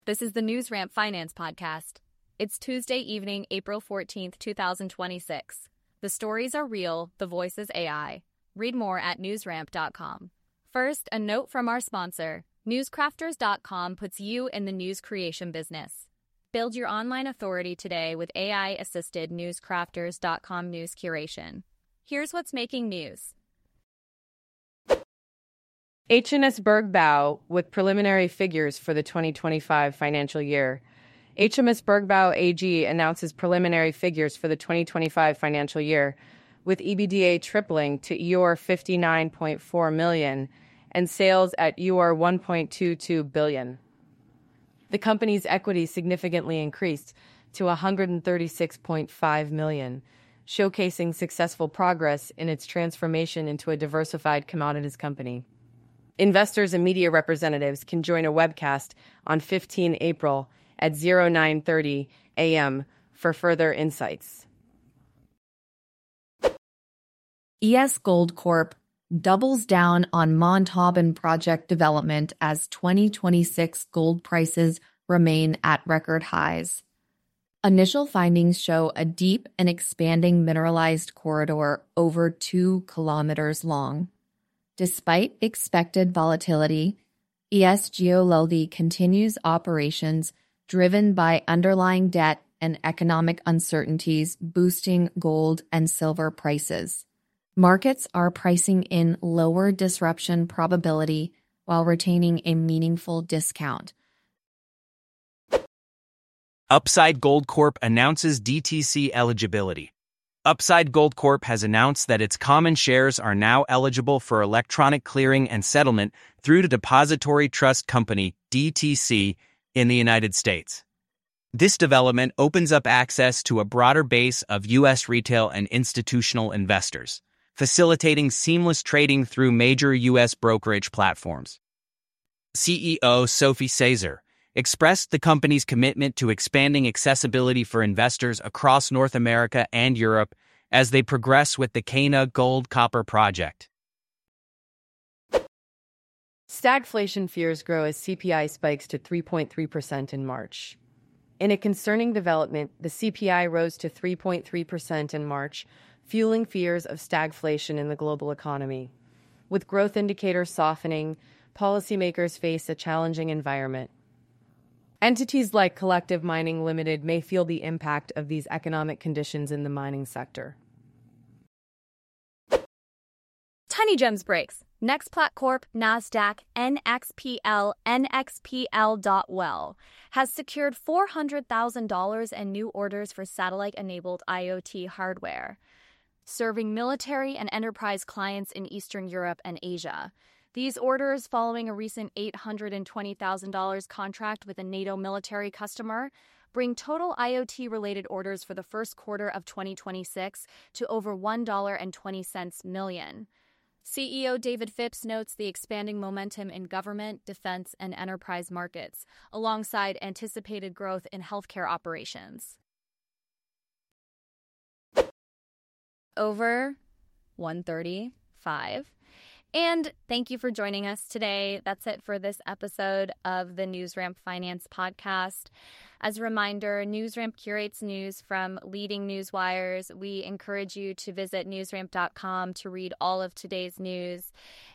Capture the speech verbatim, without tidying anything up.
This is the NewsRamp Finance Podcast. It's Tuesday evening, April fourteenth, twenty twenty-six. The stories are real, the voice is A I. Read more at newsramp dot com. First, a note from our sponsor. newscrafters dot com puts you in the news creation business. Build your online authority today with A I-assisted newscrafters dot com news curation. Here's what's making news. H and S Bergbau with preliminary figures for the twenty twenty-five financial year. H M S Bergbau A G announces preliminary figures for the twenty twenty-five financial year, with E B D A tripling to E U R fifty-nine point four million dollars and sales at E U R one point two two billion dollars. The company's equity significantly increased to one hundred thirty-six point five million dollars, showcasing successful progress in its transformation into a diversified commodities company. Investors and media representatives can join a webcast on the fifteenth of April at nine thirty a.m. for further insights. E S Gold Corp doubles down on Montauban project development as twenty twenty-six gold prices remain at record highs. Initial findings show a deep and expanding mineralized corridor over two kilometers long. Despite expected volatility, E S Geoleldi continues operations driven by underlying debt and economic uncertainties boosting gold and silver prices. Markets are pricing in lower disruption probability while retaining a meaningful discount. Upside Gold Corp announces D T C eligibility. Upside Gold Corp has announced that its common shares are now eligible for electronic clearing and settlement through the Depository Trust Company, D T C, in the United States. This development opens up access to a broader base of U S retail and institutional investors, facilitating seamless trading through major U S brokerage platforms. C E O Sophie Caesar expressed the company's commitment to expanding accessibility for investors across North America and Europe as they progress with the Cana Gold-Copper project. Stagflation fears grow as C P I spikes to three point three percent in March. In a concerning development, the C P I rose to three point three percent in March, fueling fears of stagflation in the global economy. With growth indicators softening, policymakers face a challenging environment. Entities like Collective Mining Limited may feel the impact of these economic conditions in the mining sector. Tiny Gems breaks. Nextplat Corp, NASDAQ, N X P L, N X P L dot well has secured four hundred thousand dollars in new orders for satellite-enabled IoT hardware, serving military and enterprise clients in Eastern Europe and Asia. These orders, following a recent eight hundred twenty thousand dollars contract with a NATO military customer, bring total IoT-related orders for the first quarter of twenty twenty-six to over one dollar and twenty cents million. C E O David Phipps notes the expanding momentum in government, defense, and enterprise markets, alongside anticipated growth in healthcare operations. Over one thirty-five. And thank you for joining us today. That's it for this episode of the NewsRamp Finance Podcast. As a reminder, NewsRamp curates news from leading news wires. We encourage you to visit newsramp dot com to read all of today's news.